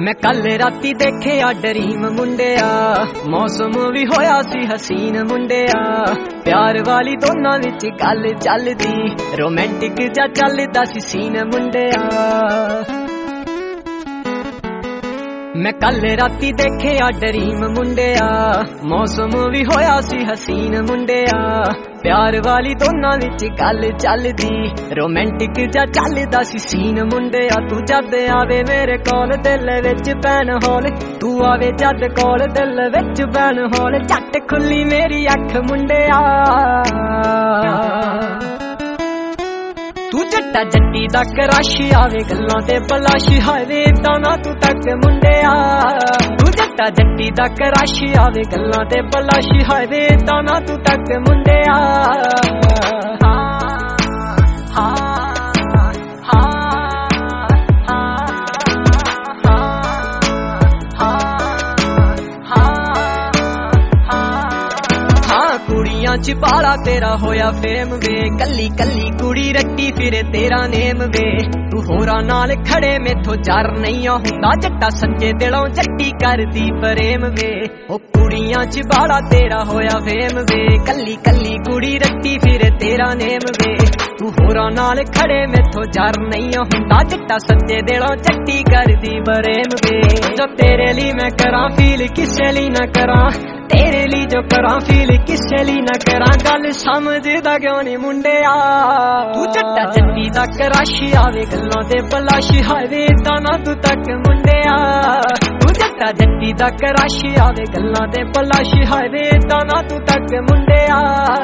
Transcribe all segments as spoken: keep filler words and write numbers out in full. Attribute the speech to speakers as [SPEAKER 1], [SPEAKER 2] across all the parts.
[SPEAKER 1] मैं कल राती देखिया ड्रीम मुंडिया, मौसम भी होया सी हसीन मुंडिया। प्यार वाली दोनों विच गल चलदी, रोमांटिक जा चलदा सी सीन मुंडिया। मैं कल राती देखिया ड्रीम मुंडिया, मौसम भी होया सी हसीन मुंडिया। प्यार वाली दोनों विच गल चलदी, रोमांटिक जा चलदा सी सीन मुंडिया। तू जद आवे मेरे कोल दिल विच पैन होल, तू आवे जद कोल दिल विच पैन होल। झट खुली मेरी अख मुंडिया, तू जट्टा जट्टी दा कराशी आवे गल्लां ते बलाशी। हावे इदां ना तू तक मुंडिया, तू जट्टा जट्टी दा कराशी आवे गल्लां ते बलाशी। हावे इदां ना तू तक मुंडिया। कुड़ियां च बाला तेरा होया फेम वे, कली कली कुड़ी रट्टी फिरे तेरा नेम वे। तू होरा नाल खड़े मेथों जार नहीं हुंदा, जट्टा सच्चे दिलों जट्टी करदी प्रेम वे। ओ कुड़ियां च बाला तेरा होया फेम वे, कली कली कुड़ी रट्टी फिरे तेरा नेम वे। तू होरा नाल खड़े मेथों जार नहीं हुंदा, जट्टा सच्चे दिलों जट्टी करदी प्रेम वे। जो तेरे लिए मैं करां फील किसे लिए ना करां, तेरे लिए जो करां फील किसे लिए ना करां। गल समझदा क्यों नहीं मुंडिया, तू जट्टा जट्टी दा कराशी आवे गल्लां ते बलाशी। हावे इदां ना तू तक मुंडिया, तू जट्टा जट्टी दा कराशी आवे गल्लां ते बलाशी। हावे इदां ना तू तक मुंडिया।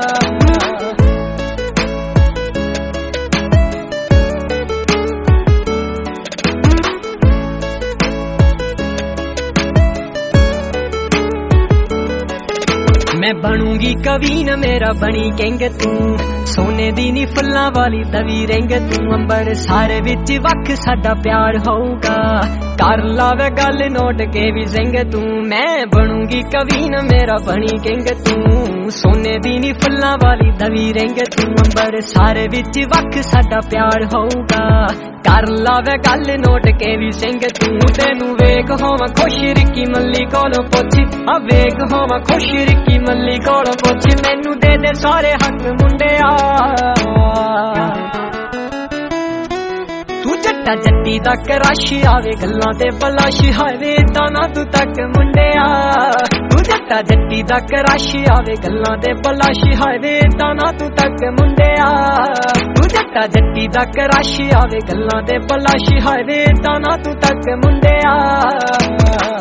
[SPEAKER 1] मैं बनूंगी कवीन मेरा बनी केंगे तू, सोने दी नी फुल्लां वाली तवी रेंगे तू। अंबर सारे विच वख साडा प्यार होऊगा, कर लावे गल नोट के भी जेंगे तू। मैं बनूंगी कवीन मेरा बनी केंगे तू, सोने दी नी फुल्लां वाली तवी रेंगे तू। अंबर सारे विच वख साडा प्यार होऊगा, कर लावे गल नोट के भी सिंह तू। तेनू वेख होवां खुश रिक्की मल्ली कोलों पुछ, आ वेख होवां खुश रिक्की मल्ली कोलों पुछ। मैनू दे दे सारे हक मुंडिया, तू जट्टा जट्टी दा कराशी आवे गल्लां ते बलाशी। हावे इदां ना तू तक मुंडिया, तू जट्टा जट्टी दा कराशी आवे गल्लां ते बलाशी। हावे इदां ना तू तक मुंडिया, तू जट्टा जट्टी दा कराशी आवे गल्लां ते बलाशी। हावे इदां ना तू तक मुंडिया।